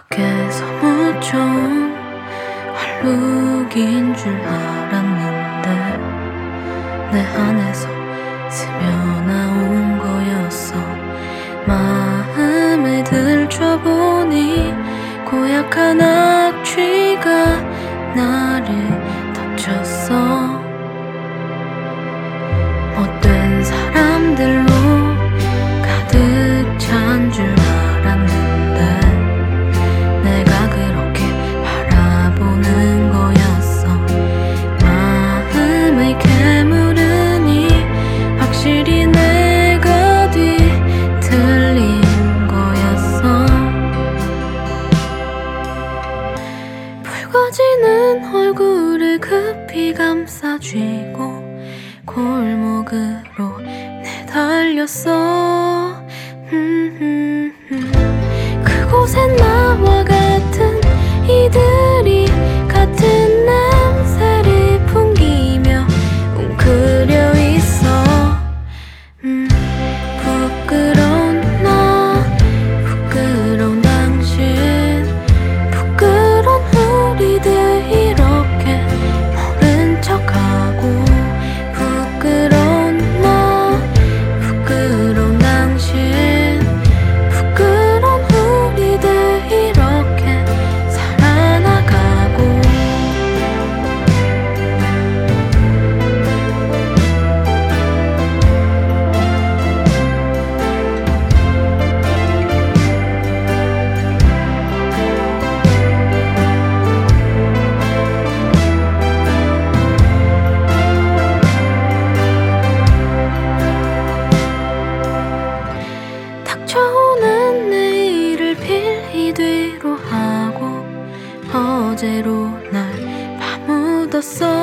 밖에서 무쳐온 활룩인 줄 알았는데 내 안에서 스며나온 거였어. 마음을 들춰보니 고약한 악취가 나를 덮쳤어. 못된 사람들로 가득 찬 줄 알았는데 내가 그렇게 바라보는 거였어. 마음을 캐물으니 확실히 내가 뒤틀린 거였어. 붉어지는 얼굴을 급히 감싸쥐고 골목으로 내달렸어. 그곳엔 나와 같은 이들이 같은 냄새를 풍기며 웅크려 있어. 부끄러운 나, 부끄러운 당신, 부끄러운 우리들 이렇게 모른 척하고. 부끄러운 나, 부끄러운 당신, 부끄러운 우리들 이렇게 살아나가고. 닥쳐오는 내일을 필히 뒤로 하고 어제로 날 파묻었어.